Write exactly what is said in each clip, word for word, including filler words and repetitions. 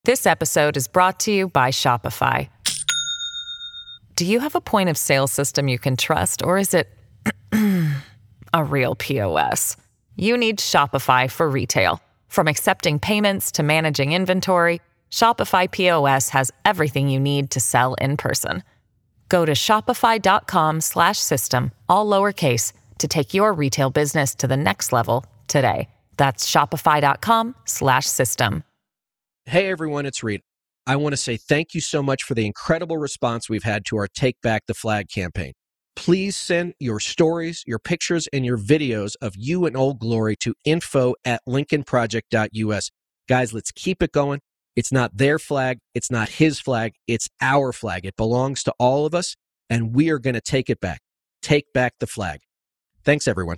This episode is brought to you by Shopify. Do you have a point of sale system you can trust, or is it a real P O S? You need Shopify for retail. From accepting payments to managing inventory, Shopify P O S has everything you need to sell in person. Go to shopify.com slash system, all lowercase, to take your retail business to the next level today. That's shopify.com slash system. Hey everyone, it's Reed. I want to say thank you so much for the incredible response we've had to our Take Back the Flag campaign. Please send your stories, your pictures, and your videos of you and Old Glory to info at lincoln project dot U S. Guys, let's keep it going. It's not their flag. It's not his flag. It's our flag. It belongs to all of us, and we are going to take it back. Take back the flag. Thanks, everyone.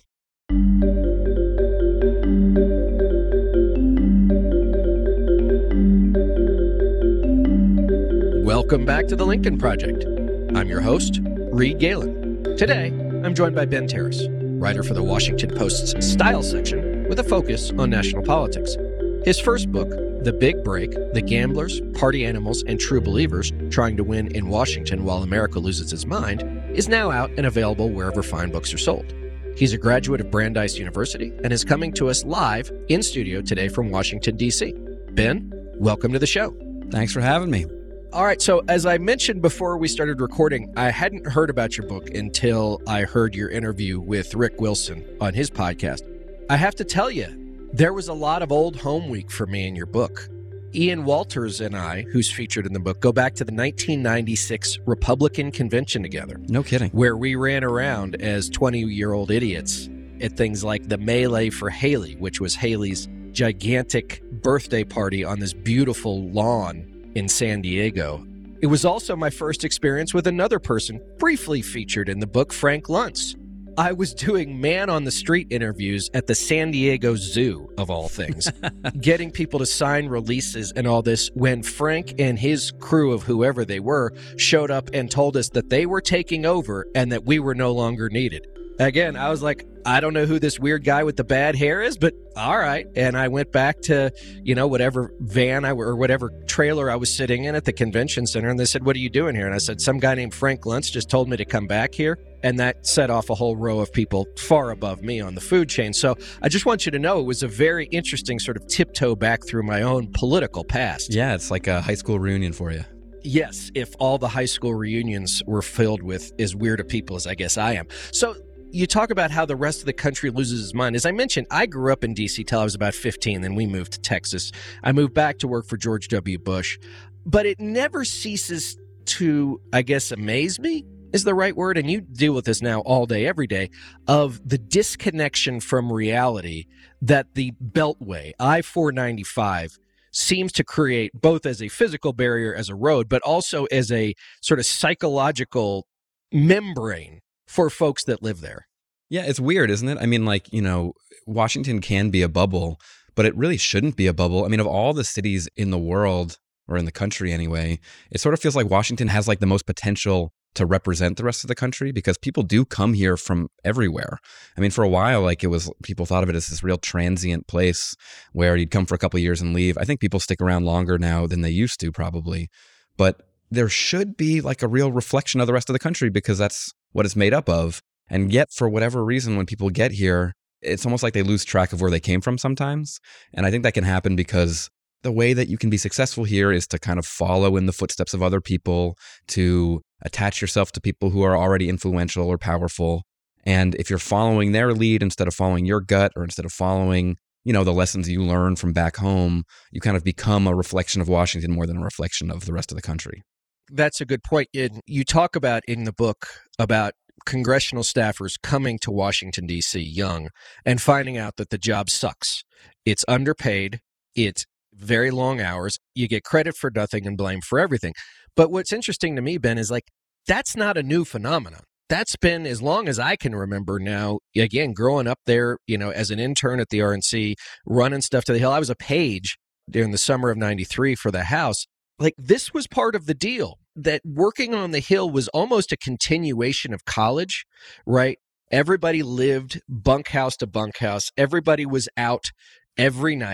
Welcome back to the Lincoln Project. I'm your host, Reed Galen. Today, I'm joined by Ben Terris, writer for the Washington Post's Style section with a focus on national politics. His first book, The Big Break, The Gamblers, Party Animals, and True Believers Trying to Win in Washington While America Loses Its Mind, is now out and available wherever fine books are sold. He's a graduate of Brandeis University and is coming to us live in studio today from Washington, D C. Ben, welcome to the show. Thanks for having me. All right, so as I mentioned before we started recording, I hadn't heard about your book until I heard your interview with Rick Wilson on his podcast. I have to tell you, there was a lot of old home week for me in your book. Ian Walters and I, who's featured in the book, go back to the nineteen ninety-six Republican convention together. No kidding. Where we ran around as twenty-year-old idiots at things like the Melee for Haley, which was Haley's gigantic birthday party on this beautiful lawn in San Diego. It was also my first experience with another person briefly featured in the book, Frank Luntz. I was doing man-on-the-street interviews at the San Diego Zoo, of all things, getting people to sign releases and all this when Frank and his crew of whoever they were showed up and told us that they were taking over and that we were no longer needed. Again, I was like, I don't know who this weird guy with the bad hair is, but all right. And I went back to, you know, whatever van I or whatever trailer I was sitting in at the convention center. And they said, what are you doing here? And I said, some guy named Frank Luntz just told me to come back here. And that set off a whole row of people far above me on the food chain. So I just want you to know it was a very interesting sort of tiptoe back through my own political past. Yeah, it's like a high school reunion for you. Yes, if all the high school reunions were filled with as weird of people as I guess I am. So you talk about how the rest of the country loses its mind. As I mentioned, I grew up in D C till I was about fifteen, then we moved to Texas. I moved back to work for George W. Bush. But it never ceases to, I guess, amaze me is the right word, and you deal with this now all day, every day, of the disconnection from reality that the Beltway, I four ninety-five, seems to create both as a physical barrier as a road, but also as a sort of psychological membrane for folks that live there. Yeah, it's weird, isn't it? I mean, like, you know, Washington can be a bubble, but it really shouldn't be a bubble. I mean, of all the cities in the world, or in the country anyway, it sort of feels like Washington has like the most potential to represent the rest of the country because people do come here from everywhere. I mean, for a while, like it was, people thought of it as this real transient place where you'd come for a couple of years and leave. I think people stick around longer now than they used to probably, but there should be like a real reflection of the rest of the country because that's what it's made up of. And yet, for whatever reason, when people get here, it's almost like they lose track of where they came from sometimes. And I think that can happen because the way that you can be successful here is to kind of follow in the footsteps of other people, to attach yourself to people who are already influential or powerful. And if you're following their lead instead of following your gut or instead of following, you know, the lessons you learn from back home, you kind of become a reflection of Washington more than a reflection of the rest of the country. That's a good point. You talk about in the book about congressional staffers coming to Washington, D C young and finding out that the job sucks. It's underpaid. It's very long hours. You get credit for nothing and blame for everything. But what's interesting to me, Ben, is like, that's not a new phenomenon. That's been as long as I can remember now. Again, growing up there, you know, as an intern at the R N C, running stuff to the Hill. I was a page during the summer of ninety-three for the House. Like, this was part of the deal, that working on the Hill was almost a continuation of college, right? Everybody lived bunkhouse to bunkhouse. Everybody was out every night.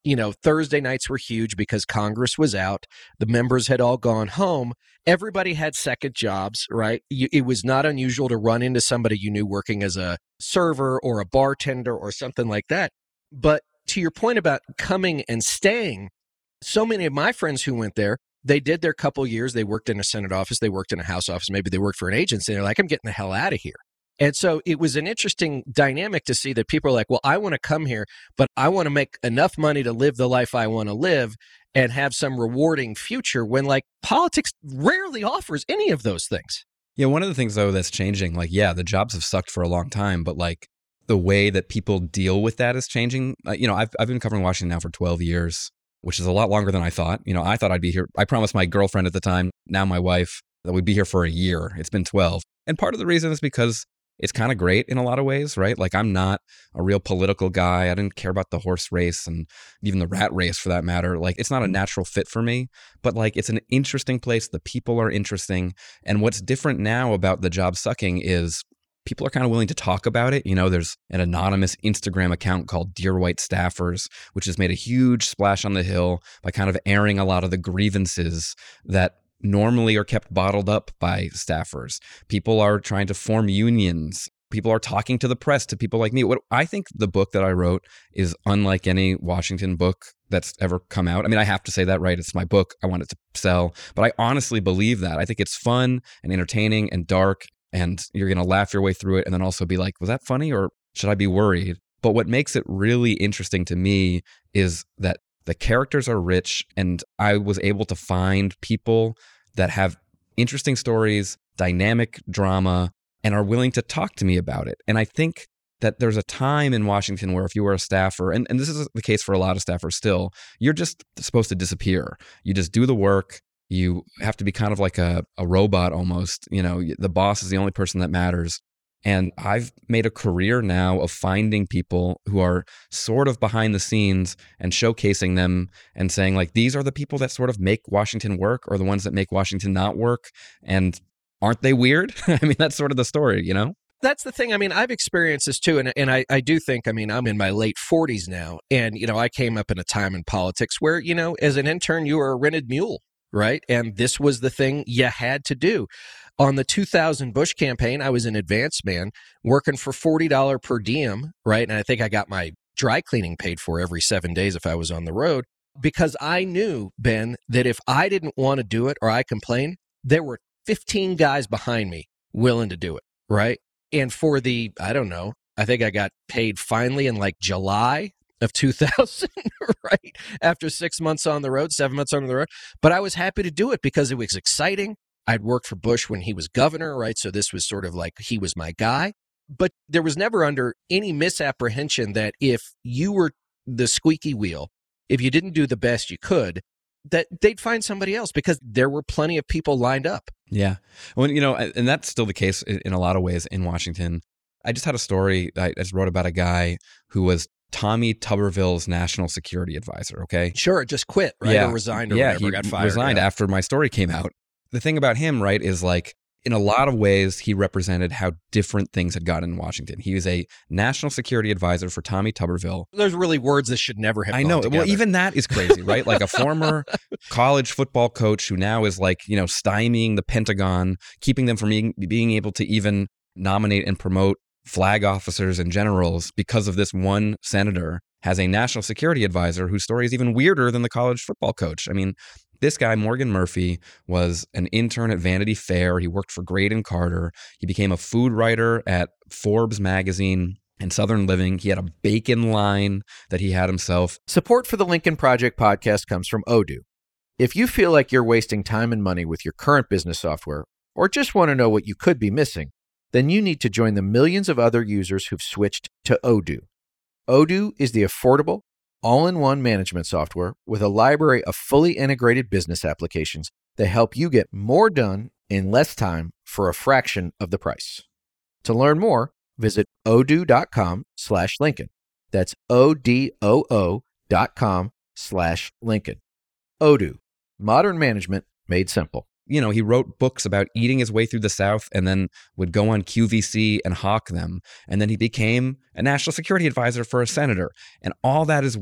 you know, Thursday nights were huge because Congress was out. The members had all gone home. Everybody had second jobs, right? You, it was not unusual to run into somebody you knew working as a server or a bartender or something like that. But to your point about coming and staying, so many of my friends who went there, they did their couple years. They worked in a Senate office. They worked in a House office. Maybe they worked for an agency. They're like, I'm getting the hell out of here. And so it was an interesting dynamic to see that people are like, well, I want to come here, but I want to make enough money to live the life I want to live and have some rewarding future, when like politics rarely offers any of those things. Yeah, one of the things, though, that's changing, like, yeah, the jobs have sucked for a long time, but like the way that people deal with that is changing. Uh, you know, I've, I've been covering Washington now for twelve years, which is a lot longer than I thought. You know, I thought I'd be here. I promised my girlfriend at the time, now my wife, that we'd be here for a year. It's been twelve. And part of the reason is because it's kind of great in a lot of ways, right? Like, I'm not a real political guy. I didn't care about the horse race and even the rat race for that matter. Like, it's not a natural fit for me, but like, it's an interesting place. The people are interesting. And what's different now about the job sucking is people are kind of willing to talk about it. You know, there's an anonymous Instagram account called Dear White Staffers, which has made a huge splash on the Hill by kind of airing a lot of the grievances that normally are kept bottled up by staffers. People are trying to form unions. People are talking to the press, to people like me. What I think the book that I wrote is unlike any Washington book that's ever come out. I mean, I have to say that, right? It's my book. I want it to sell. But I honestly believe that. I think it's fun and entertaining and dark, and you're going to laugh your way through it and then also be like, was that funny or should I be worried? But what makes it really interesting to me is that the characters are rich, and I was able to find people that have interesting stories, dynamic drama, and are willing to talk to me about it. And I think that there's a time in Washington where if you were a staffer, and, and this is the case for a lot of staffers still, you're just supposed to disappear. You just do the work. You have to be kind of like a, a robot almost. You know, the boss is the only person that matters. And I've made a career now of finding people who are sort of behind the scenes and showcasing them and saying, like, these are the people that sort of make Washington work, or the ones that make Washington not work. And aren't they weird? I mean, that's sort of the story, you know? That's the thing. I mean, I've experienced this too. And, and I, I do think, I mean, I'm in my late forties now. And, you know, I came up in a time in politics where, you know, as an intern, you were a rented mule, right? And this was the thing you had to do. On the two thousand Bush campaign, I was an advance man working for forty dollars per diem, right? And I think I got my dry cleaning paid for every seven days if I was on the road, because I knew, Ben, that if I didn't want to do it or I complained, there were fifteen guys behind me willing to do it, right? And for the, I don't know, I think I got paid finally in like July of two thousand, right? After six months on the road, seven months on the road. But I was happy to do it because it was exciting. I'd worked for Bush when he was governor, right? So this was sort of like he was my guy. But there was never under any misapprehension that if you were the squeaky wheel, if you didn't do the best you could, that they'd find somebody else, because there were plenty of people lined up. Yeah. Well, you know, and that's still the case in a lot of ways in Washington. I just had a story I just wrote about a guy who was Tommy Tuberville's national security advisor, okay? Sure, just quit, right? Yeah. Or resigned or yeah, whatever, he got fired. resigned yeah. after my story came out. The thing about him, right, is like, in a lot of ways, he represented how different things had gotten in Washington. He was a national security advisor for Tommy Tuberville. There's really words that should never have I gone know. together. Well, even that is crazy, right? Like a former college football coach who now is like, you know, stymieing the Pentagon, keeping them from being, being able to even nominate and promote flag officers and generals because of this one senator, has a national security advisor whose story is even weirder than the college football coach. I mean, this guy, Morgan Murphy, was an intern at Vanity Fair. He worked for Graydon Carter. He became a food writer at Forbes magazine and Southern Living. He had a bacon line that he had himself. Support for the Lincoln Project podcast comes from Odoo. If you feel like you're wasting time and money with your current business software, or just want to know what you could be missing, then you need to join the millions of other users who've switched to Odoo. Odoo is the affordable, all-in-one management software with a library of fully integrated business applications that help you get more done in less time for a fraction of the price. To learn more, visit odoo.com slash Lincoln. That's O-D-O-O dot com slash Lincoln. Odoo, modern management made simple. You know, he wrote books about eating his way through the South and then would go on Q V C and hawk them. And then he became a national security advisor for a senator. And all that is weird.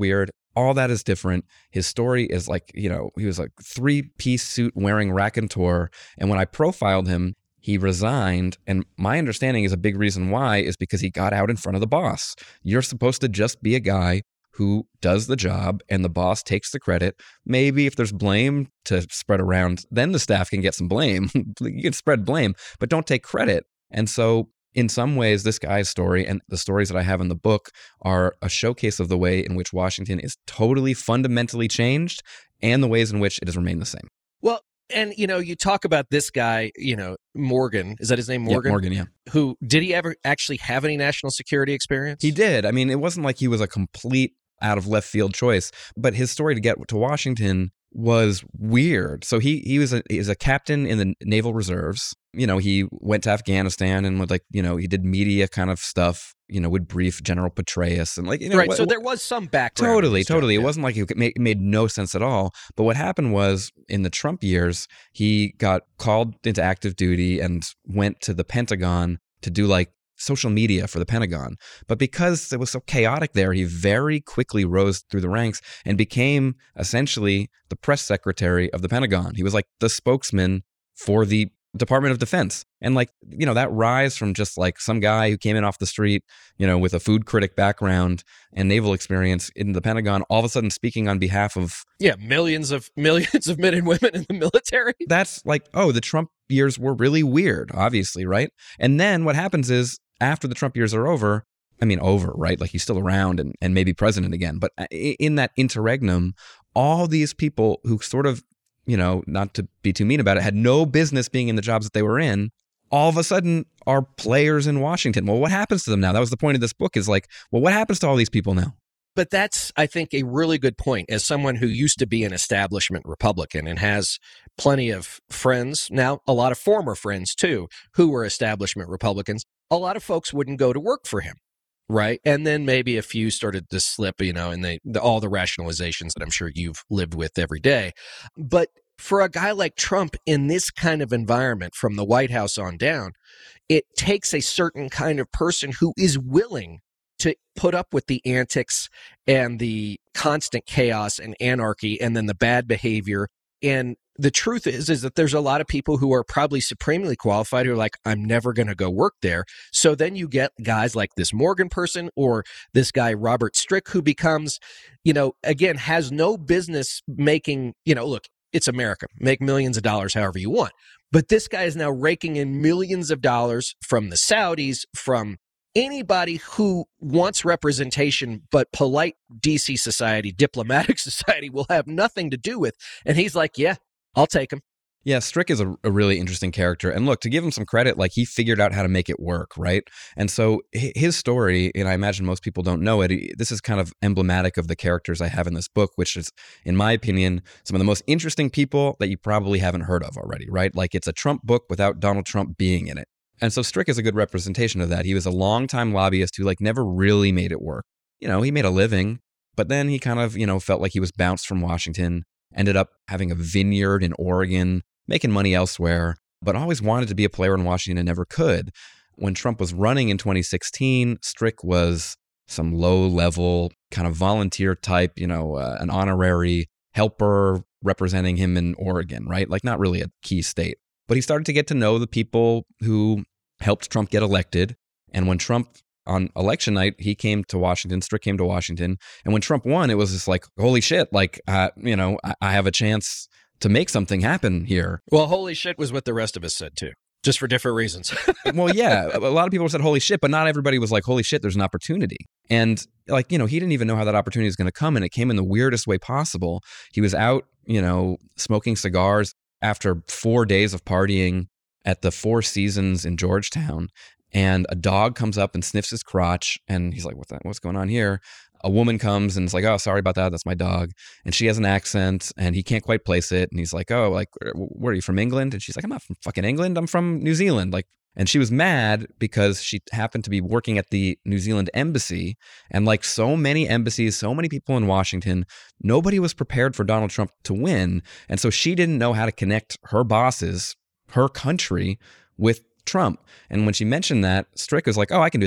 All that is different. His story is like, you know, he was a three-piece suit wearing raconteur. And when I profiled him, he resigned. And my understanding is a big reason why is because he got out in front of the boss. You're supposed to just be a guy who does the job and the boss takes the credit. Maybe if there's blame to spread around, then the staff can get some blame. You can spread blame, but don't take credit. And so in some ways, this guy's story and the stories that I have in the book are a showcase of the way in which Washington is totally fundamentally changed and the ways in which it has remained the same. Well, and, you know, you talk about this guy, you know, Morgan. Is that his name, Morgan? Yeah, Morgan, yeah. Who, did he ever actually have any national security experience? He did. I mean, it wasn't like he was a complete out of left field choice, but his story to get to Washington was weird. So he he was a he's a captain in the Naval Reserves. You know, he went to Afghanistan and would like, you know, he did media kind of stuff, you know, would brief General Petraeus and like, you know. Right, what, so there was some background. Totally, totally. Stuff, it yeah. wasn't like it made, it made no sense at all. But what happened was in the Trump years, he got called into active duty and went to the Pentagon to do like social media for the Pentagon. But because it was so chaotic there, he very quickly rose through the ranks and became essentially the press secretary of the Pentagon. He was like the spokesman for the Department of Defense. And like, you know, that rise from just like some guy who came in off the street, you know, with a food critic background and naval experience in the Pentagon, all of a sudden speaking on behalf of... Yeah, millions of millions of men and women in the military. That's like, oh, the Trump years were really weird, obviously, right? And then what happens is, after the Trump years are over, I mean, over, right? Like he's still around and, and maybe president again. But in that interregnum, all these people who sort of, you know, not to be too mean about it, had no business being in the jobs that they were in, all of a sudden are players in Washington. Well, what happens to them now? That was the point of this book is like, well, what happens to all these people now? But that's, I think, a really good point. As someone who used to be an establishment Republican and has plenty of friends, now a lot of former friends too, who were establishment Republicans, a lot of folks wouldn't go to work for him, right? And then maybe a few started to slip, you know, and they the, all the rationalizations that I'm sure you've lived with every day. But for a guy like Trump in this kind of environment from the White House on down, it takes a certain kind of person who is willing to put up with the antics and the constant chaos and anarchy and then the bad behavior. And the truth is, is that there's a lot of people who are probably supremely qualified who are like, I'm never going to go work there. So then you get guys like this Morgan person or this guy, Robert Strick, who becomes, you know, again, has no business making, you know, look, it's America, make millions of dollars however you want. But this guy is now raking in millions of dollars from the Saudis, from anybody who wants representation, but polite D C society, diplomatic society will have nothing to do with. And he's like, yeah, I'll take him. Yeah, Strick is a, a really interesting character. And look, to give him some credit, like he figured out how to make it work, right? And so his story, and I imagine most people don't know it, this is kind of emblematic of the characters I have in this book, which is, in my opinion, some of the most interesting people that you probably haven't heard of already, right? Like it's a Trump book without Donald Trump being in it. And so Strick is a good representation of that. He was a longtime lobbyist who like never really made it work. You know, he made a living, but then he kind of, you know, felt like he was bounced from Washington, ended up having a vineyard in Oregon, making money elsewhere, but always wanted to be a player in Washington and never could. When Trump was running in twenty sixteen, Strick was some low-level kind of volunteer type, you know, uh, an honorary helper representing him in Oregon, right? Like not really a key state. But he started to get to know the people who helped Trump get elected. And when Trump, on election night, he came to Washington, Strick came to Washington. And when Trump won, it was just like, holy shit, like, uh, you know, I, I have a chance to make something happen here. Well, holy shit was what the rest of us said too, just for different reasons. Well, yeah, a lot of people said holy shit, but not everybody was like, holy shit, there's an opportunity. And like, you know, he didn't even know how that opportunity is going to come. And it came in the weirdest way possible. He was out, you know, smoking cigars after four days of partying at the Four Seasons in Georgetown. And a dog comes up and sniffs his crotch. And he's like, what the, what's going on here? A woman comes and is like, oh, sorry about that. That's my dog. And she has an accent and he can't quite place it. And he's like, oh, like, where are you, from England? And she's like, I'm not from fucking England. I'm from New Zealand. Like, and she was mad because she happened to be working at the New Zealand embassy. And like so many embassies, so many people in Washington, nobody was prepared for Donald Trump to win. And so she didn't know how to connect her bosses, her country, with Trump. And when she mentioned that, Strick was like, oh, I can do that.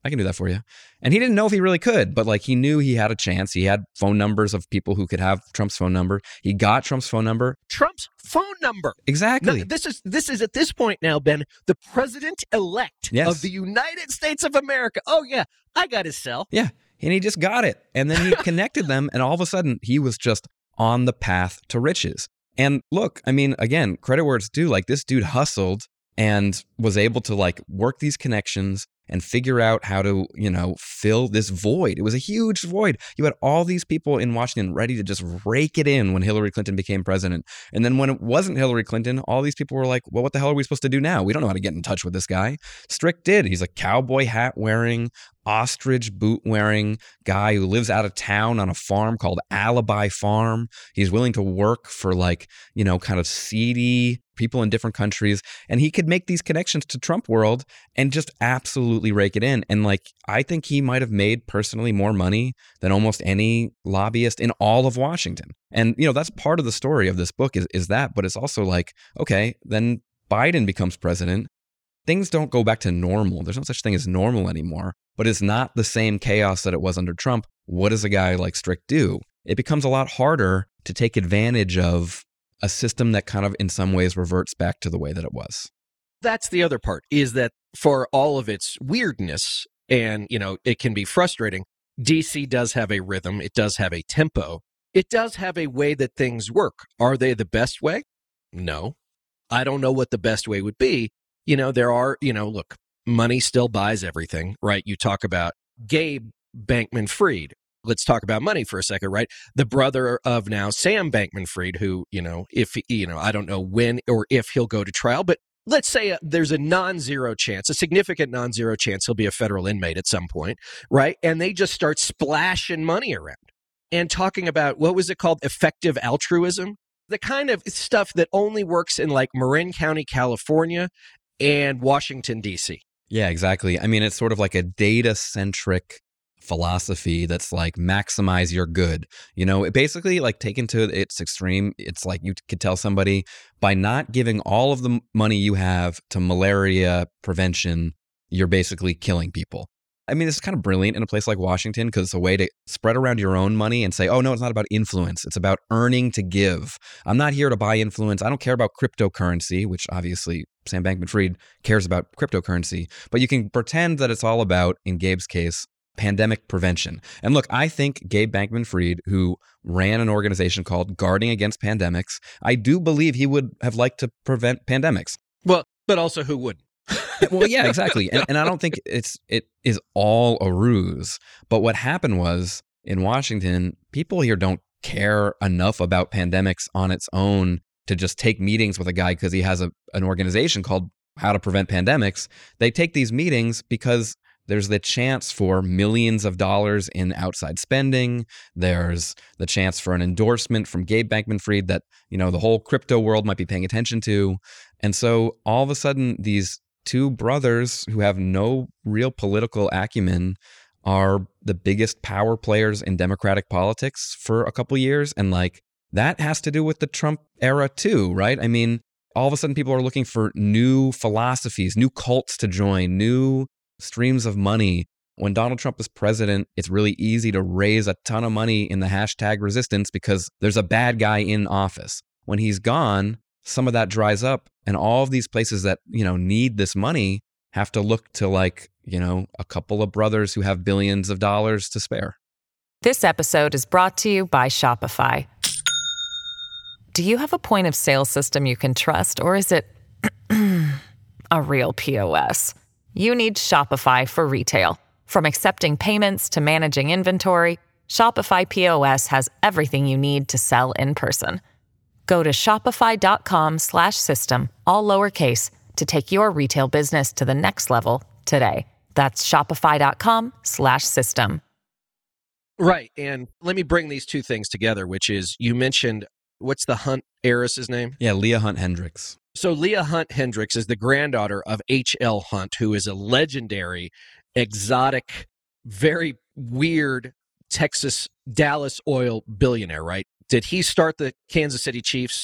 I can do that for you. And he didn't know if he really could, but like he knew he had a chance. He had phone numbers of people who could have Trump's phone number. He got Trump's phone number. Trump's phone number. Exactly. No, this is this is at this point now, Ben, the president-elect Yes. of the United States of America. Oh, yeah, I got his cell. Yeah. And he just got it. And then he connected them. And all of a sudden, he was just on the path to riches. And look, I mean, again, credit where it's due. Like this dude hustled and was able to like work these connections and figure out how to, you know, fill this void. It was a huge void. You had all these people in Washington ready to just rake it in when Hillary Clinton became president. And then when it wasn't Hillary Clinton, all these people were like, well, what the hell are we supposed to do now? We don't know how to get in touch with this guy. Strick did. He's a cowboy hat wearing, ostrich boot wearing guy who lives out of town on a farm called Alibi Farm. He's willing to work for like, you know, kind of seedy people in different countries. And he could make these connections to Trump world and just absolutely rake it in. And like, I think he might have made personally more money than almost any lobbyist in all of Washington. And, you know, that's part of the story of this book is, is that, but it's also like, okay, then Biden becomes president. Things don't go back to normal. There's no such thing as normal anymore, but it's not the same chaos that it was under Trump. What does a guy like Strick do? It becomes a lot harder to take advantage of a system that kind of in some ways reverts back to the way that it was. That's the other part, is that for all of its weirdness, and, you know, it can be frustrating, D C does have a rhythm. It does have a tempo. It does have a way that things work. Are they the best way? No. I don't know what the best way would be. You know, there are, you know, look, money still buys everything, right? You talk about Gabe Bankman-Fried. Let's talk about money for a second, right? The brother of now Sam Bankman-Fried, who, you know, if, you know, I don't know when or if he'll go to trial, but let's say uh, there's a non-zero chance, a significant non-zero chance he'll be a federal inmate at some point, right? And they just start splashing money around and talking about, what was it called? Effective altruism. The kind of stuff that only works in like Marin County, California and Washington, D C. Yeah, exactly. I mean, it's sort of like a data-centric philosophy that's like maximize your good. You know, it basically like taken to its extreme, it's like you could tell somebody by not giving all of the money you have to malaria prevention, you're basically killing people. I mean, this is kind of brilliant in a place like Washington because it's a way to spread around your own money and say, oh, no, it's not about influence. It's about earning to give. I'm not here to buy influence. I don't care about cryptocurrency, which obviously Sam Bankman-Fried cares about cryptocurrency. But you can pretend that it's all about, in Gabe's case, pandemic prevention. And look, I think Gabe Bankman-Fried, who ran an organization called Guarding Against Pandemics, I do believe he would have liked to prevent pandemics. Well, but also who wouldn't? Well, yeah, exactly. And, and I don't think it's it is all a ruse. But what happened was in Washington, people here don't care enough about pandemics on its own to just take meetings with a guy because he has a, an organization called How to Prevent Pandemics. They take these meetings because there's the chance for millions of dollars in outside spending. There's the chance for an endorsement from Gabe Bankman-Fried that, you know, the whole crypto world might be paying attention to. And so all of a sudden, these two brothers who have no real political acumen are the biggest power players in Democratic politics for a couple years. And like that has to do with the Trump era too, right? I mean, all of a sudden people are looking for new philosophies, new cults to join, new streams of money. When Donald Trump is president, it's really easy to raise a ton of money in the hashtag resistance because there's a bad guy in office. When he's gone, some of that dries up, and all of these places that, you know, need this money have to look to like, you know, a couple of brothers who have billions of dollars to spare. This episode is brought to you by Shopify. Do you have a point of sale system you can trust, or is it a real P O S? You need Shopify for retail. From accepting payments to managing inventory, Shopify P O S has everything you need to sell in person. Go to shopify.com slash system, all lowercase, to take your retail business to the next level today. That's shopify.com slash system. Right. And let me bring these two things together, which is you mentioned, what's the Hunt heiress's name? Yeah, Leah Hunt Hendricks. So Leah Hunt Hendricks is the granddaughter of H L Hunt, who is a legendary, exotic, very weird Texas Dallas oil billionaire, right? Did he start the Kansas City Chiefs?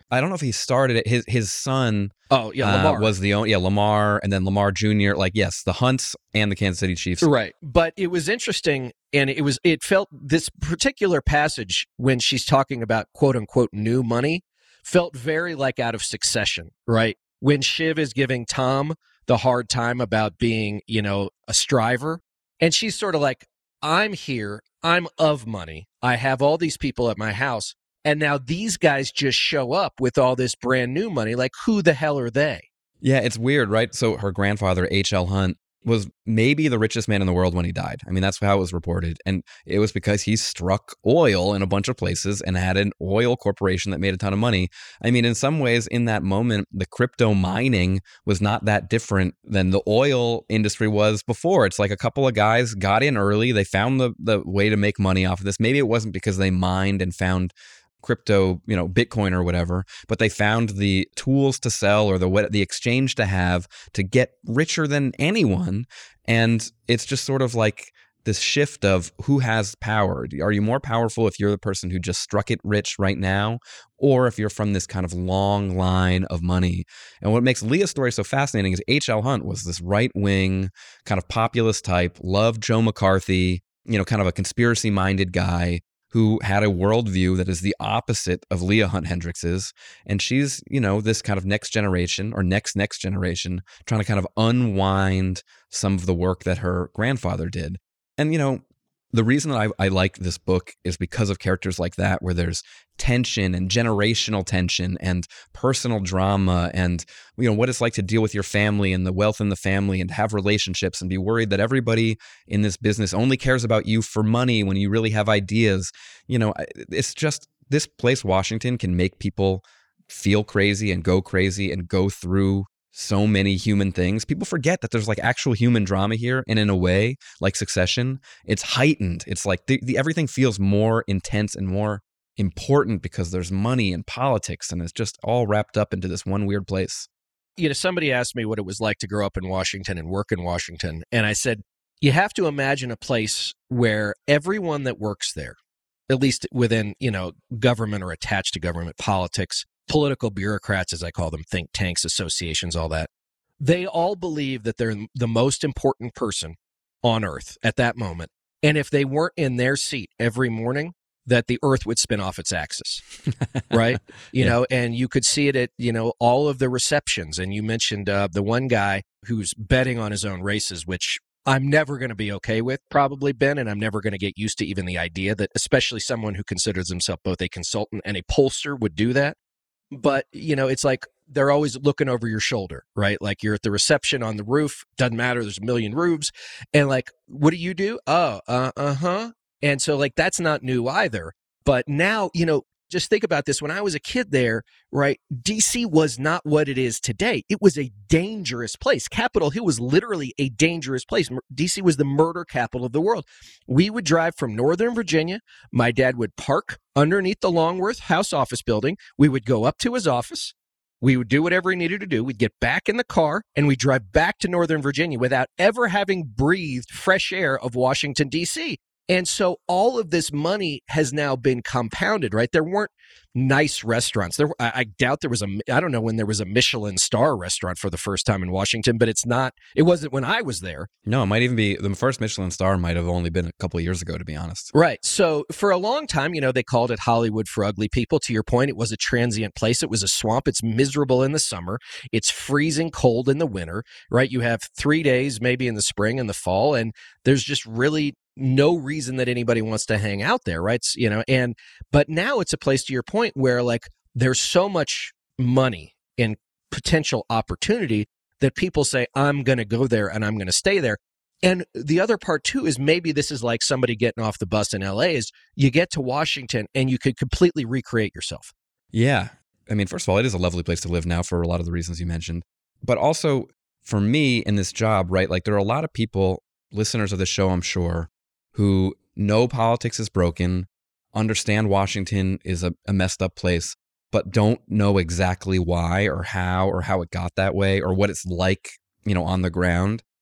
I don't know if he started it. His his son Oh, yeah, Lamar. uh, was the only, yeah, Lamar, and then Lamar Junior Like, yes, the Hunts and the Kansas City Chiefs. Right. But it was interesting, and it was it felt this particular passage when she's talking about quote unquote new money felt very like out of Succession, right? When Shiv is giving Tom the hard time about being, you know, a striver, and she's sort of like, I'm here, I'm of money, I have all these people at my house, and now these guys just show up with all this brand new money. Like, who the hell are they? Yeah, it's weird, right? So her grandfather, H L Hunt, was maybe the richest man in the world when he died. I mean, that's how it was reported. And it was because he struck oil in a bunch of places and had an oil corporation that made a ton of money. I mean, in some ways, in that moment, the crypto mining was not that different than the oil industry was before. It's like a couple of guys got in early. They found the, the way to make money off of this. Maybe it wasn't because they mined and found crypto, you know, Bitcoin or whatever, but they found the tools to sell or the the exchange to have to get richer than anyone. And it's just sort of like this shift of who has power. Are you more powerful if you're the person who just struck it rich right now, or if you're from this kind of long line of money? And what makes Leah's story so fascinating is H L Hunt was this right-wing kind of populist type, loved Joe McCarthy, you know, kind of a conspiracy-minded guy who had a worldview that is the opposite of Leah Hunt Hendricks's. And she's, you know, this kind of next generation or next next generation trying to kind of unwind some of the work that her grandfather did. And, you know, the reason that I, I like this book is because of characters like that, where there's tension and generational tension and personal drama and, you know, what it's like to deal with your family and the wealth in the family and have relationships and be worried that everybody in this business only cares about you for money when you really have ideas. You know, it's just, this place, Washington, can make people feel crazy and go crazy and go through so many human things. People forget that there's like actual human drama here. And in a way, like Succession, it's heightened. It's like the, the everything feels more intense and more important because there's money and politics, and it's just all wrapped up into this one weird place. You know, somebody asked me what it was like to grow up in Washington and work in Washington. And I said, you have to imagine a place where everyone that works there, at least within, you know, government or attached to government politics, political bureaucrats, as I call them, think tanks, associations, all that, they all believe that they're the most important person on earth at that moment. And if they weren't in their seat every morning, that the earth would spin off its axis, right? You yeah. know, and you could see it at, you know, all of the receptions. And you mentioned uh, the one guy who's betting on his own races, which I'm never going to be okay with, probably, Ben, and I'm never going to get used to even the idea that especially someone who considers himself both a consultant and a pollster would do that. But, you know, it's like they're always looking over your shoulder, right? Like you're at the reception on the roof. Doesn't matter. There's a million roofs. And like, what do you do? Oh, uh, uh-huh. And so like, that's not new either. But now, you know, just think about this. When I was a kid there, right, D C was not what it is today. It was a dangerous place. Capitol Hill was literally a dangerous place. D C was the murder capital of the world. We would drive from Northern Virginia. My dad would park underneath the Longworth House office building. We would go up to his office. We would do whatever he needed to do. We'd get back in the car and we'd drive back to Northern Virginia without ever having breathed fresh air of Washington, D C. And so all of this money has now been compounded, right? There weren't nice restaurants. There, I, I doubt there was a, I don't know when there was a Michelin star restaurant for the first time in Washington, but it's not, it wasn't when I was there. No, it might even be, the first Michelin star might have only been a couple of years ago, to be honest. Right. So for a long time, you know, they called it Hollywood for ugly people. To your point, it was a transient place. It was a swamp. It's miserable in the summer. It's freezing cold in the winter, right? You have three days, maybe in the spring and the fall, and there's just really no reason that anybody wants to hang out there, right? You know, and but now it's a place, to your point, where like there's so much money and potential opportunity that people say, I'm going to go there and I'm going to stay there. And the other part too is maybe this is like somebody getting off the bus in L A is you get to Washington and you could completely recreate yourself. Yeah. I mean, first of all, it is a lovely place to live now for a lot of the reasons you mentioned. But also for me in this job, right, like there are a lot of people, listeners of the show, I'm sure, who know politics is broken, understand Washington is a, a messed up place, but don't know exactly why or how or how it got that way or what it's like, you know, on the ground.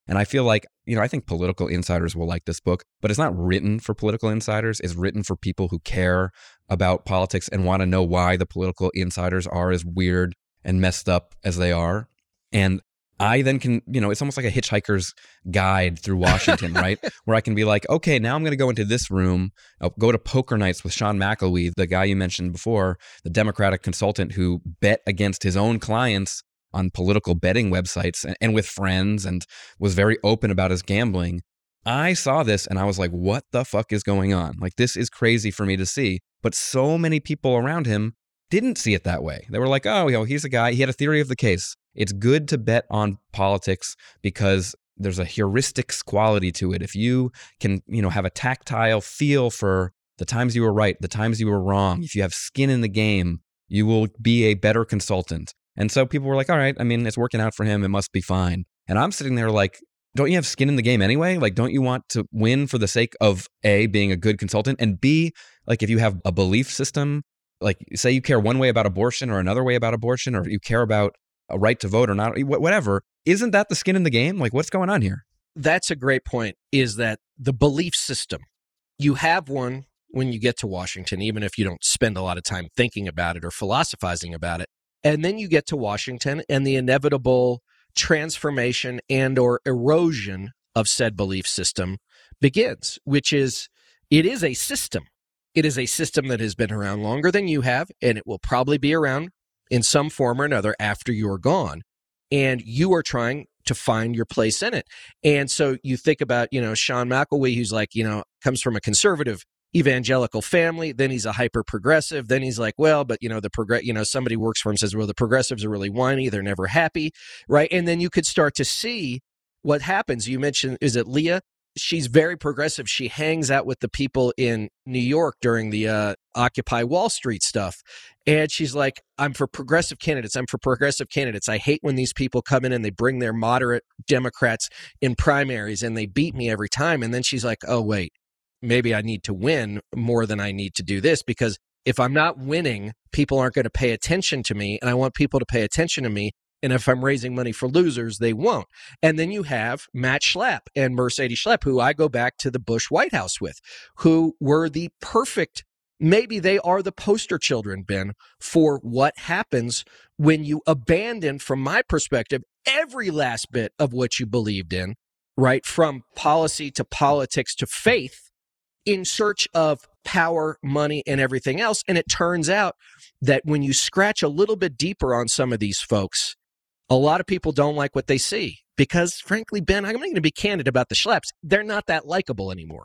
And I feel like, you know, I think political insiders will like this book, but it's not written for political insiders. It's written for people who care about politics and want to know why the political insiders are as weird and messed up as they are. And I then can, you know, it's almost like a hitchhiker's guide through Washington, right? Where I can be like, okay, now I'm going to go into this room. I'll go to poker nights with Sean McElwee, the guy you mentioned before, the Democratic consultant who bet against his own clients on political betting websites and, and with friends and was very open about his gambling. I saw this and I was like, what the fuck is going on? Like, this is crazy for me to see. But so many people around him didn't see it that way. They were like, oh, you know, he's a guy. He had a theory of the case. It's good to bet on politics because there's a heuristics quality to it. If you can, you know, have a tactile feel for the times you were right, the times you were wrong, if you have skin in the game, you will be a better consultant. And so people were like, all right, I mean, it's working out for him. It must be fine. And I'm sitting there like, don't you have skin in the game anyway? Like, don't you want to win for the sake of A, being a good consultant, and B, like if you have a belief system, like say you care one way about abortion or another way about abortion, or you care about a right to vote or not, whatever, isn't that the skin in the game? Like, what's going on here? That's a great point, is that the belief system, you have one when you get to Washington, even if you don't spend a lot of time thinking about it or philosophizing about it. And then you get to Washington and the inevitable transformation and or erosion of said belief system begins, which is, it is a system. It is a system that has been around longer than you have, and it will probably be around in some form or another after you're gone. And you are trying to find your place in it. And so you think about, you know, Sean McElwee, who's like, you know, comes from a conservative evangelical family, then he's a hyper progressive, then he's like, well, but you know, the progress, you know, somebody works for him, says, well, the progressives are really whiny, they're never happy, right? And then you could start to see what happens. You mentioned, is it Leah? She's very progressive. She hangs out with the people in New York during the uh, Occupy Wall Street stuff. And she's like, I'm for progressive candidates. I'm for progressive candidates. I hate when these people come in and they bring their moderate Democrats in primaries and they beat me every time. And then she's like, oh, wait, maybe I need to win more than I need to do this, because if I'm not winning, people aren't going to pay attention to me. And I want people to pay attention to me. And if I'm raising money for losers, they won't. And then you have Matt Schlapp and Mercedes Schlapp, who I go back to the Bush White House with, who were the perfect, maybe they are the poster children, Ben, for what happens when you abandon, from my perspective, every last bit of what you believed in, right? From policy to politics to faith, in search of power, money, and everything else. And it turns out that when you scratch a little bit deeper on some of these folks, a lot of people don't like what they see because, frankly, Ben, I'm going to be candid about the Schlapps. They're not that likable anymore.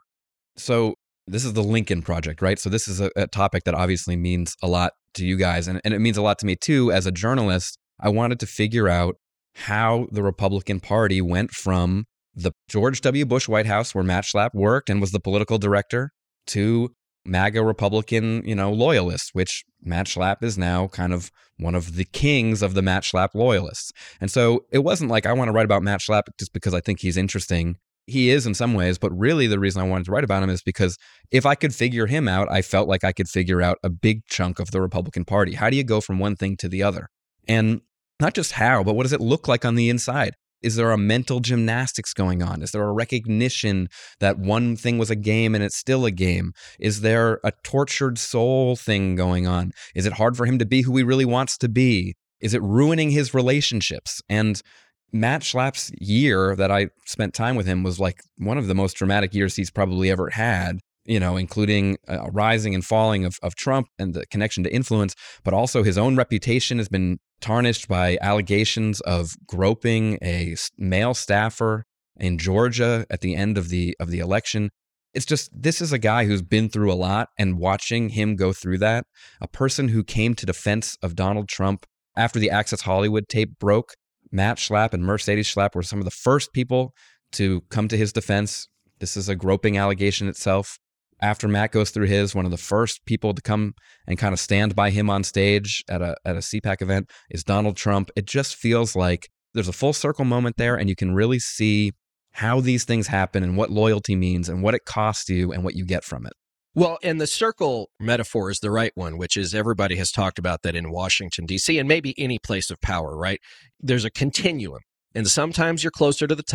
So this is the Lincoln Project, right? So this is a, a topic that obviously means a lot to you guys, and, and it means a lot to me too. As a journalist, I wanted to figure out how the Republican Party went from the George W. Bush White House, where Matt Schlapp worked and was the political director, to MAGA Republican, you know, loyalists, which Matt Schlapp is now kind of one of the kings of the Matt Schlapp loyalists. And so it wasn't like I want to write about Matt Schlapp just because I think he's interesting. He is in some ways, but really the reason I wanted to write about him is because if I could figure him out, I felt like I could figure out a big chunk of the Republican Party. How do you go from one thing to the other? And not just how, but what does it look like on the inside? Is there a mental gymnastics going on? Is there a recognition that one thing was a game and it's still a game? Is there a tortured soul thing going on? Is it hard for him to be who he really wants to be? Is it ruining his relationships? And Matt Schlapp's year that I spent time with him was like one of the most dramatic years he's probably ever had, you know, including a rising and falling of, of Trump and the connection to influence, but also his own reputation has been tarnished by allegations of groping a male staffer in Georgia at the end of the of the election. It's just, this is a guy who's been through a lot, and watching him go through that, a person who came to defense of Donald Trump after the Access Hollywood tape broke. Matt Schlapp and Mercedes Schlapp were some of the first people to come to his defense. This is a groping allegation itself. After Matt goes through his, one of the first people to come and kind of stand by him on stage at a at a C PAC event is Donald Trump. It just feels like there's a full circle moment there, and you can really see how these things happen and what loyalty means and what it costs you and what you get from it. Well, and the circle metaphor is the right one, which is everybody has talked about that in Washington, D C, and maybe any place of power, right? There's a continuum, and sometimes you're closer to the top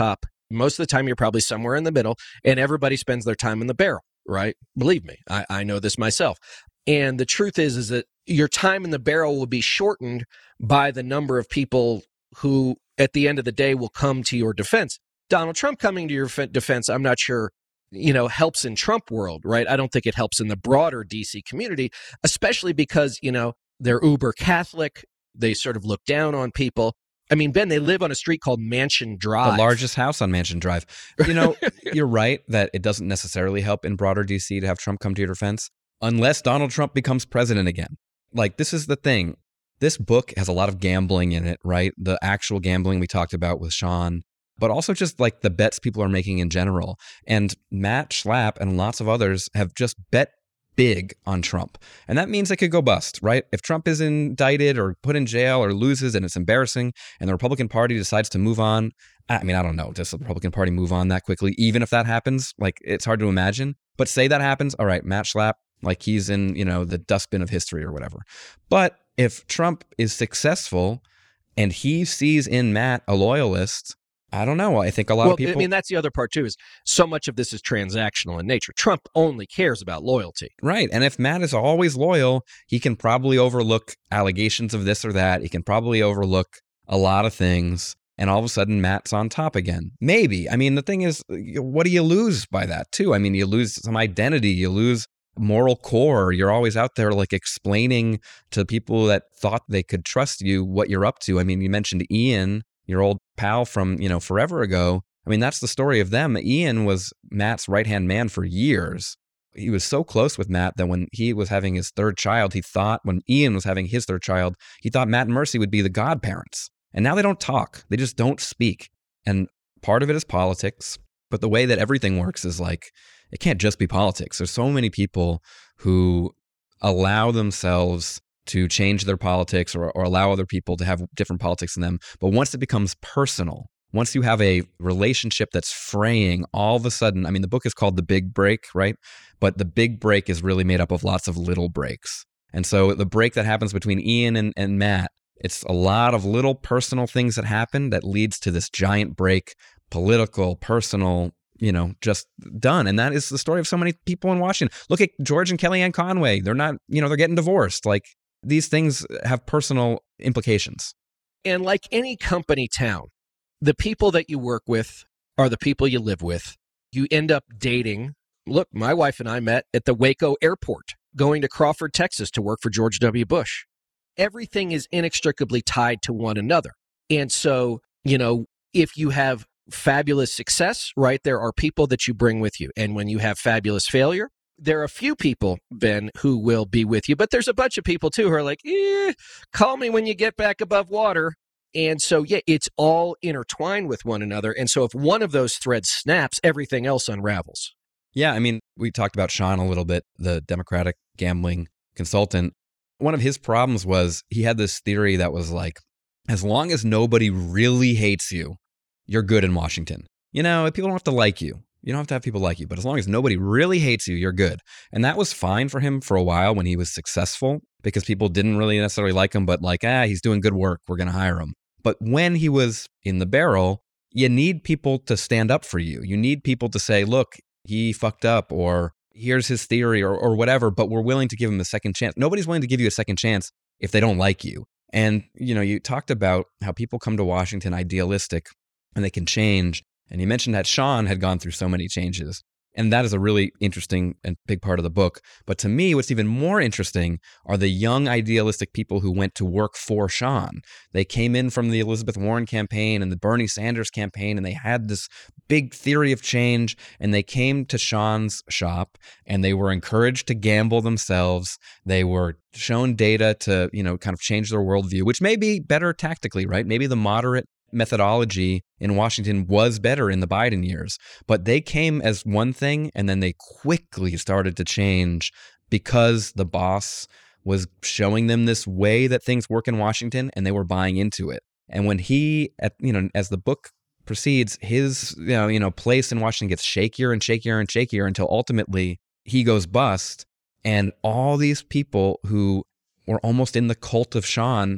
Most of the time, you're probably somewhere in the middle, and everybody spends their time in the barrel, right? Believe me, I, I know this myself. And the truth is, is that your time in the barrel will be shortened by the number of people who, at the end of the day, will come to your defense. Donald Trump coming to your defense, I'm not sure, you know, helps in Trump world, right? I don't think it helps in the broader D C community, especially because, you know, they're uber Catholic. They sort of look down on people. I mean, Ben, they live on a street called Mansion Drive. The largest house on Mansion Drive. You know, you're right that it doesn't necessarily help in broader D C to have Trump come to your defense, unless Donald Trump becomes president again. Like, this is the thing. This book has a lot of gambling in it, right? The actual gambling we talked about with Sean, but also just like the bets people are making in general. And Matt Schlapp and lots of others have just bet big on Trump. And that means it could go bust, right? If Trump is indicted or put in jail or loses and it's embarrassing and the Republican Party decides to move on, I mean, I don't know, does the Republican Party move on that quickly? Even if that happens, like, it's hard to imagine. But say that happens, all right, Matt Schlapp, like, he's in, you know, the dustbin of history or whatever. But if Trump is successful and he sees in Matt a loyalist, I don't know. I think a lot well, of people... I mean, that's the other part, too, is so much of this is transactional in nature. Trump only cares about loyalty. Right. And if Matt is always loyal, he can probably overlook allegations of this or that. He can probably overlook a lot of things. And all of a sudden, Matt's on top again. Maybe. I mean, the thing is, what do you lose by that, too? I mean, you lose some identity. You lose moral core. You're always out there, like, explaining to people that thought they could trust you what you're up to. I mean, you mentioned Ian, your old pal from, you know, forever ago. I mean, that's the story of them. Ian was Matt's right-hand man for years. He was so close with Matt that when he was having his third child, he thought, when Ian was having his third child, he thought Matt and Mercy would be the godparents. And now they don't talk. They just don't speak. And part of it is politics. But the way that everything works is like, it can't just be politics. There's so many people who allow themselves to change their politics or, or allow other people to have different politics in them. But once it becomes personal, once you have a relationship that's fraying, all of a sudden, I mean, the book is called The Big Break, right? But the big break is really made up of lots of little breaks. And so the break that happens between Ian and, and Matt, it's a lot of little personal things that happen that leads to this giant break, political, personal, you know, just done. And that is the story of so many people in Washington. Look at George and Kellyanne Conway. They're not, you know, they're getting divorced. Like, these things have personal implications. And like any company town, the people that you work with are the people you live with. You end up dating. Look, my wife and I met at the Waco airport, going to Crawford, Texas to work for George W. Bush. Everything is inextricably tied to one another. And so, you know, if you have fabulous success, right, there are people that you bring with you. And when you have fabulous failure, there are a few people, Ben, who will be with you, but there's a bunch of people, too, who are like, eh, call me when you get back above water. And so, yeah, it's all intertwined with one another. And so if one of those threads snaps, everything else unravels. Yeah, I mean, we talked about Sean a little bit, the Democratic gambling consultant. One of his problems was he had this theory that was like, as long as nobody really hates you, you're good in Washington. You know, people don't have to like you. You don't have to have people like you, but as long as nobody really hates you, you're good. And that was fine for him for a while when he was successful because people didn't really necessarily like him, but like, ah, he's doing good work. We're going to hire him. But when he was in the barrel, you need people to stand up for you. You need people to say, look, he fucked up, or here's his theory, or, or whatever, but we're willing to give him a second chance. Nobody's willing to give you a second chance if they don't like you. And, you know, you talked about how people come to Washington idealistic and they can change. And you mentioned that Sean had gone through so many changes. And that is a really interesting and big part of the book. But to me, what's even more interesting are the young idealistic people who went to work for Sean. They came in from the Elizabeth Warren campaign and the Bernie Sanders campaign, and they had this big theory of change. And they came to Sean's shop and they were encouraged to gamble themselves. They were shown data to, you know, kind of change their worldview, which may be better tactically, right? Maybe the moderate methodology in Washington was better in the Biden years, but they came as one thing and then they quickly started to change because the boss was showing them this way that things work in Washington and they were buying into it. And when he, at, you know, as the book proceeds, his, you know, you know, place in Washington gets shakier and shakier and shakier until ultimately he goes bust. And all these people who were almost in the cult of Sean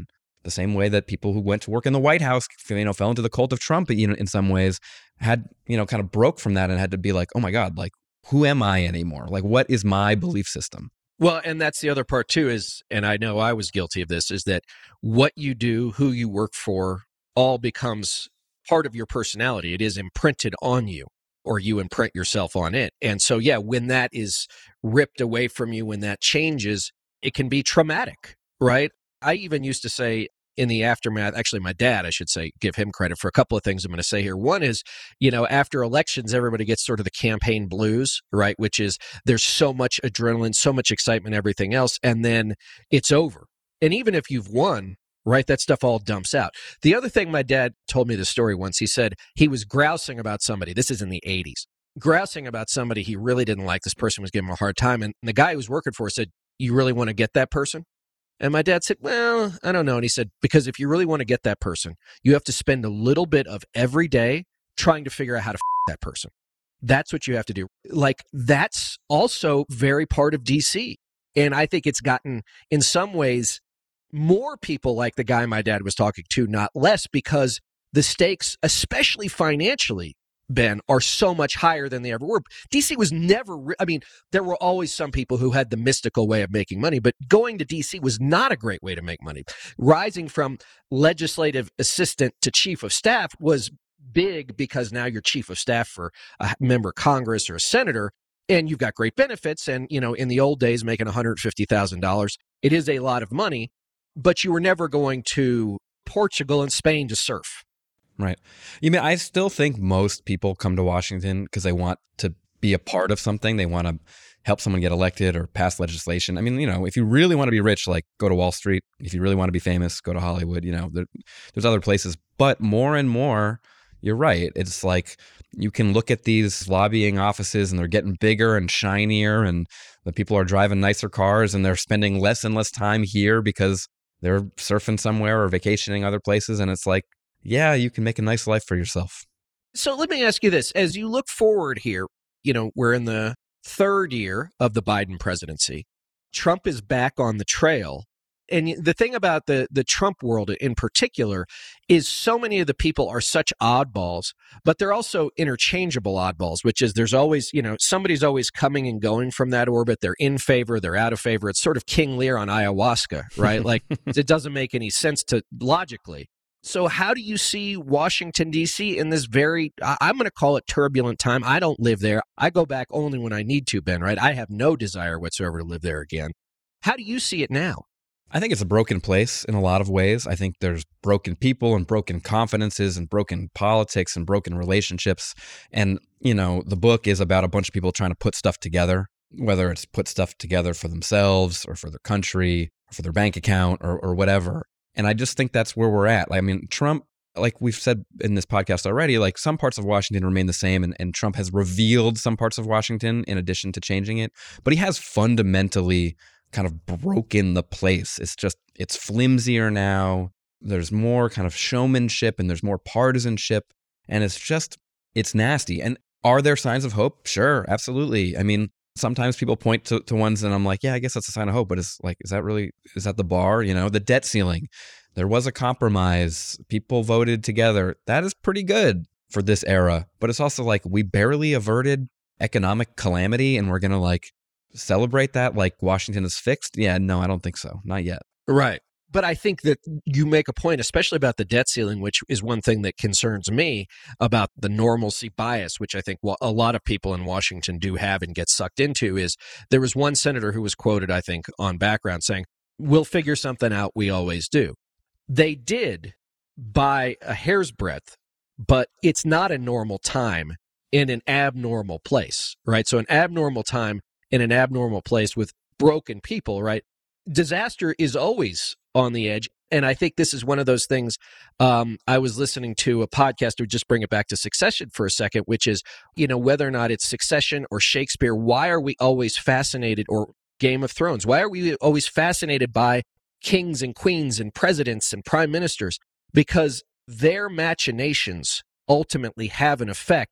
the same way that people who went to work in the White House, you know, fell into the cult of Trump, you know, in some ways, had, you know, kind of broke from that and had to be like, oh my God, like, who am I anymore? Like, what is my belief system? Well, and that's the other part too is, and I know I was guilty of this, is that what you do, who you work for, all becomes part of your personality. It is imprinted on you, or you imprint yourself on it. And so, yeah, when that is ripped away from you, when that changes, it can be traumatic, right? I even used to say in the aftermath, actually my dad, I should say, give him credit for a couple of things I'm going to say here. One is, you know, after elections, everybody gets sort of the campaign blues, right? Which is there's so much adrenaline, so much excitement, everything else, and then it's over. And even if you've won, right, that stuff all dumps out. The other thing, my dad told me the story once. He said he was grousing about somebody. This is in the eighties. Grousing about somebody he really didn't like. This person was giving him a hard time. And the guy he was working for said, you really want to get that person? And my dad said, well, I don't know. And he said, because if you really want to get that person, you have to spend a little bit of every day trying to figure out how to f- that person. That's what you have to do. Like, that's also very part of D C. And I think it's gotten, in some ways, more people like the guy my dad was talking to, not less, because the stakes, especially financially, Ben, are so much higher than they ever were. D C was never, re- I mean, there were always some people who had the mystical way of making money, but going to D C was not a great way to make money. Rising from legislative assistant to chief of staff was big because now you're chief of staff for a member of Congress or a senator, and you've got great benefits. And, you know, in the old days, making one hundred fifty thousand dollars, it is a lot of money, but you were never going to Portugal and Spain to surf. Right. You mean, I still think most people come to Washington because they want to be a part of something. They want to help someone get elected or pass legislation. I mean, you know, if you really want to be rich, like go to Wall Street. If you really want to be famous, go to Hollywood. You know, there, there's other places. But more and more, you're right. It's like you can look at these lobbying offices and they're getting bigger and shinier, and the people are driving nicer cars and they're spending less and less time here because they're surfing somewhere or vacationing other places. And it's like, yeah, you can make a nice life for yourself. So let me ask you this. As you look forward here, you know, we're in the third year of the Biden presidency. Trump is back on the trail. And the thing about the, the Trump world in particular is so many of the people are such oddballs, but they're also interchangeable oddballs, which is there's always, you know, somebody's always coming and going from that orbit. They're in favor, they're out of favor. It's sort of King Lear on ayahuasca, right? Like, it doesn't make any sense to logically. So how do you see Washington, D C in this very, I'm going to call it turbulent time? I don't live there. I go back only when I need to, Ben, right? I have no desire whatsoever to live there again. How do you see it now? I think it's a broken place in a lot of ways. I think there's broken people and broken confidences and broken politics and broken relationships. And, you know, the book is about a bunch of people trying to put stuff together, whether it's put stuff together for themselves or for their country or for their bank account or, or whatever. And I just think that's where we're at. I mean, Trump, like we've said in this podcast already, like some parts of Washington remain the same, and, and Trump has revealed some parts of Washington in addition to changing it. But he has fundamentally kind of broken the place. It's just, it's flimsier now. There's more kind of showmanship and there's more partisanship. And it's just, it's nasty. And are there signs of hope? Sure, absolutely. I mean, sometimes people point to, to ones and I'm like, yeah, I guess that's a sign of hope. But it's like, is that really, is that the bar? You know, the debt ceiling. There was a compromise. People voted together. That is pretty good for this era. But it's also like, we barely averted economic calamity and we're going to like celebrate that like Washington is fixed? Yeah, no, I don't think so. Not yet. Right. But I think that you make a point, especially about the debt ceiling, which is one thing that concerns me about the normalcy bias, which I think a lot of people in Washington do have and get sucked into, is there was one senator who was quoted, I think, on Background saying, we'll figure something out. We always do. They did by a hair's breadth, but it's not a normal time in an abnormal place, right? So an abnormal time in an abnormal place with broken people, right? Disaster is always on the edge. And I think this is one of those things. Um, I was listening to a podcast to just bring it back to Succession for a second, which is, you know, whether or not it's Succession or Shakespeare, why are we always fascinated, or Game of Thrones, why are we always fascinated by kings and queens and presidents and prime ministers? Because their machinations ultimately have an effect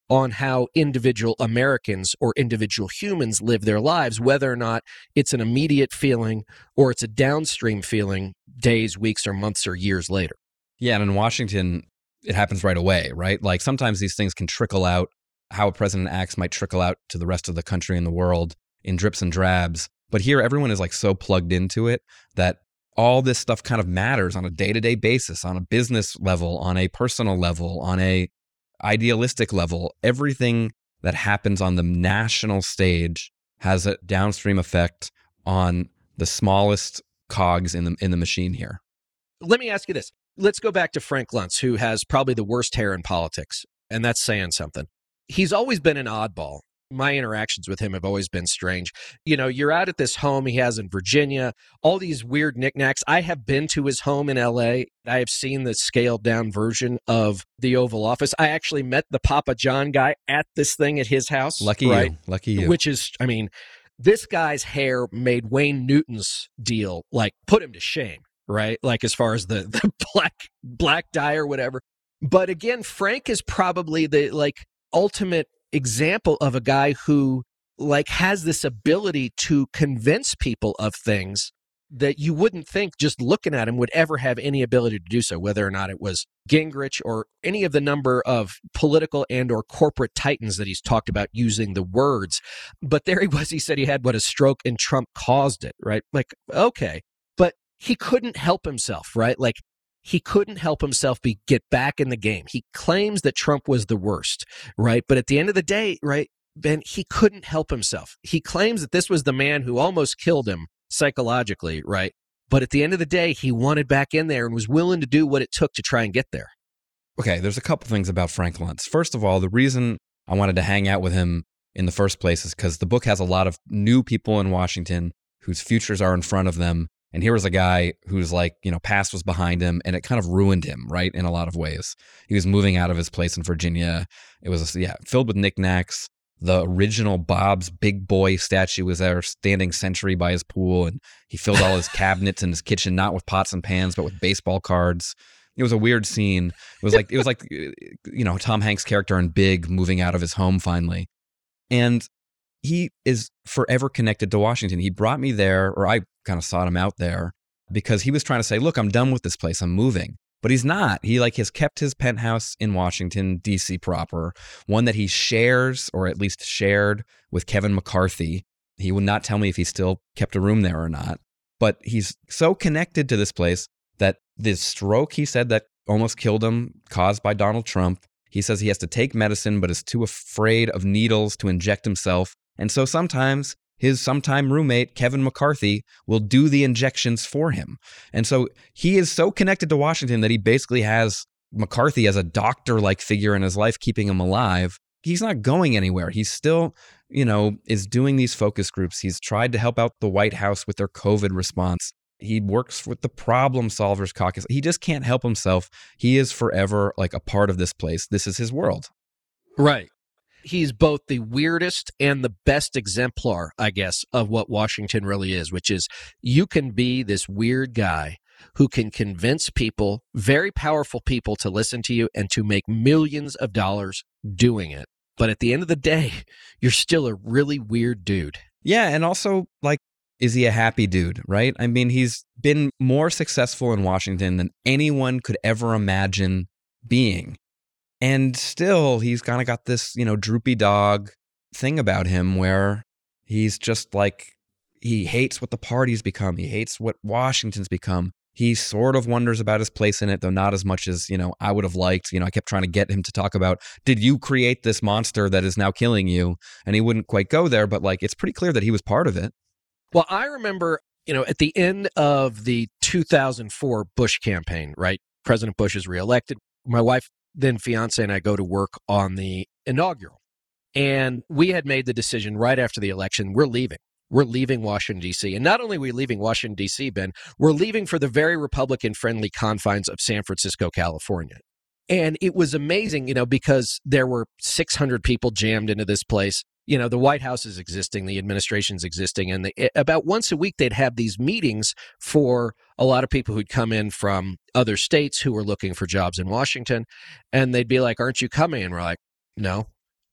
on how individual Americans or individual humans live their lives, whether or not it's an immediate feeling or it's a downstream feeling days, weeks, or months or years later. Yeah, and in Washington, it happens right away, right? Like sometimes these things can trickle out. How a president acts might trickle out to the rest of the country and the world in drips and drabs. But here, everyone is like so plugged into it that all this stuff kind of matters on a day-to-day basis, on a business level, on a personal level, on a idealistic level. Everything that happens on the national stage has a downstream effect on the smallest cogs in the in the machine here. Let me ask you this. Let's go back to Frank Luntz, who has probably the worst hair in politics, and that's saying something. He's always been an oddball. My interactions with him have always been strange. You know, you're out at this home he has in Virginia, all these weird knickknacks. I have been to his home in L A. I have seen the scaled down version of the Oval Office. I actually met the Papa John guy at this thing at his house. Lucky right? you. Lucky you. Which is, I mean, this guy's hair made Wayne Newton's deal, like, put him to shame, right? Like, as far as the, the black, black dye or whatever. But again, Frank is probably the, like, ultimate example of a guy who like has this ability to convince people of things that you wouldn't think just looking at him would ever have any ability to do so, whether or not it was Gingrich or any of the number of political and or corporate titans that he's talked about using the words. But there he was, he said he had what a stroke and Trump caused it, right? Like, okay, but he couldn't help himself, right? Like, he couldn't help himself be get back in the game. He claims that Trump was the worst, right? But at the end of the day, right, Ben, he couldn't help himself. He claims that this was the man who almost killed him psychologically, right? But at the end of the day, he wanted back in there and was willing to do what it took to try and get there. Okay, there's a couple things about Frank Luntz. First of all, the reason I wanted to hang out with him in the first place is because the book has a lot of new people in Washington whose futures are in front of them. And here was a guy who's like, you know, past was behind him and it kind of ruined him, right? In a lot of ways. He was moving out of his place in Virginia. It was, yeah, filled with knickknacks. The original Bob's Big Boy statue was there standing sentry by his pool. And he filled all his cabinets in his kitchen, not with pots and pans, but with baseball cards. It was a weird scene. It was like, it was like, you know, Tom Hanks' character in Big moving out of his home finally. And he is forever connected to Washington. He brought me there, or I kind of sought him out there, because he was trying to say, look, I'm done with this place. I'm moving. But he's not. He like has kept his penthouse in Washington, D C proper, one that he shares, or at least shared, with Kevin McCarthy. He would not tell me if he still kept a room there or not. But he's so connected to this place that this stroke, he said, that almost killed him, caused by Donald Trump. He says he has to take medicine, but is too afraid of needles to inject himself. And so sometimes his sometime roommate, Kevin McCarthy, will do the injections for him. And so he is so connected to Washington that he basically has McCarthy as a doctor-like figure in his life, keeping him alive. He's not going anywhere. He's still, you know, is doing these focus groups. He's tried to help out the White House with their COVID response. He works with the Problem Solvers Caucus. He just can't help himself. He is forever like a part of this place. This is his world. Right. He's both the weirdest and the best exemplar, I guess, of what Washington really is, which is you can be this weird guy who can convince people, very powerful people, to listen to you and to make millions of dollars doing it. But at the end of the day, you're still a really weird dude. Yeah. And also, like, is he a happy dude, right? I mean, he's been more successful in Washington than anyone could ever imagine being. And still, he's kind of got this, you know, droopy dog thing about him where he's just like, he hates what the party's become. He hates what Washington's become. He sort of wonders about his place in it, though not as much as, you know, I would have liked. You know, I kept trying to get him to talk about, did you create this monster that is now killing you? And he wouldn't quite go there, but like, it's pretty clear that he was part of it. Well, I remember, you know, at the end of the two thousand four Bush campaign, right? President Bush is reelected. My wife, then fiance, and I go to work on the inaugural. And we had made the decision right after the election, we're leaving. We're leaving Washington, D C. And not only are we leaving Washington, D C, Ben, we're leaving for the very Republican-friendly confines of San Francisco, California. And it was amazing, you know, because there were six hundred people jammed into this place. You know, the White House is existing, the administration's existing, and they, about once a week they'd have these meetings for a lot of people who'd come in from other states who were looking for jobs in Washington, and they'd be like, aren't you coming? And we're like, no.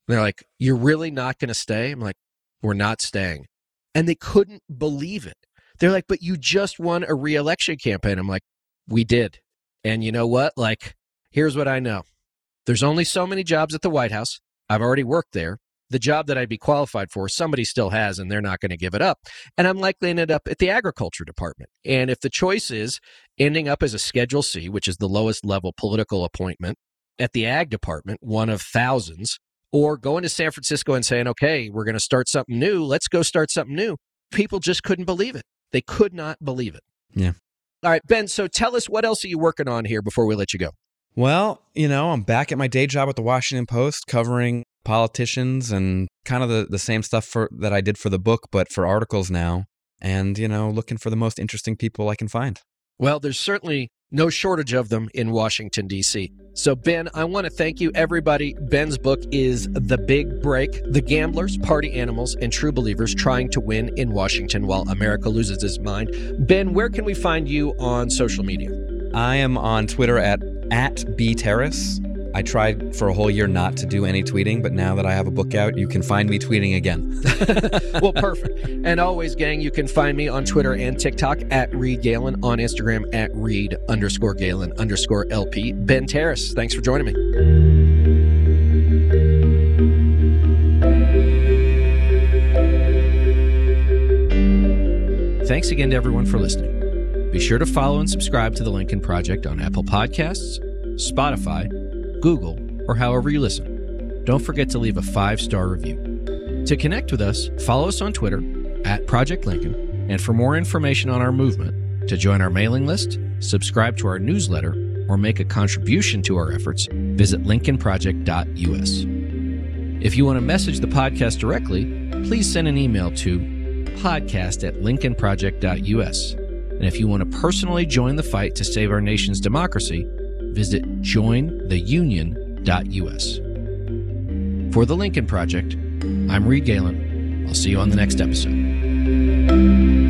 They're like, you're really not going to stay? I'm like, we're not staying. And they couldn't believe it. They're like, but you just won a re-election campaign. I'm like, we did. And you know what? Like, here's what I know. There's only so many jobs at the White House. I've already worked there. The job that I'd be qualified for, somebody still has, and they're not going to give it up. And I'm likely to end up at the agriculture department. And if the choice is ending up as a Schedule C, which is the lowest level political appointment at the ag department, one of thousands, or going to San Francisco and saying, okay, we're going to start something new. Let's go start something new. People just couldn't believe it. They could not believe it. Yeah. All right, Ben, so tell us, what else are you working on here before we let you go? Well, you know, I'm back at my day job at the Washington Post covering politicians and kind of the, the same stuff for that I did for the book, but for articles now. And, you know, looking for the most interesting people I can find. Well, there's certainly no shortage of them in Washington, D C. So, Ben, I want to thank you, everybody. Ben's book is The Big Break: The Gamblers, Party Animals, and True Believers Trying to Win in Washington While America Loses Its Mind. Ben, where can we find you on social media? I am on Twitter at, at bterrace. I tried for a whole year not to do any tweeting, but now that I have a book out, you can find me tweeting again. Well, perfect. And always, gang, you can find me on Twitter and TikTok at Reed Galen, on Instagram at Reed underscore Galen underscore L P. Ben Terrace, thanks for joining me. Thanks again to everyone for listening. Be sure to follow and subscribe to The Lincoln Project on Apple Podcasts, Spotify, Google, or however you listen. Don't forget to leave a five-star review. To connect with us, follow us on Twitter at Project Lincoln, and for more information on our movement, to join our mailing list, subscribe to our newsletter, or make a contribution to our efforts, visit lincoln project dot U S. If you want to message the podcast directly, please send an email to podcast at lincoln project dot U S. And if you want to personally join the fight to save our nation's democracy, visit join the union dot U S. For The Lincoln Project, I'm Reed Galen. I'll see you on the next episode.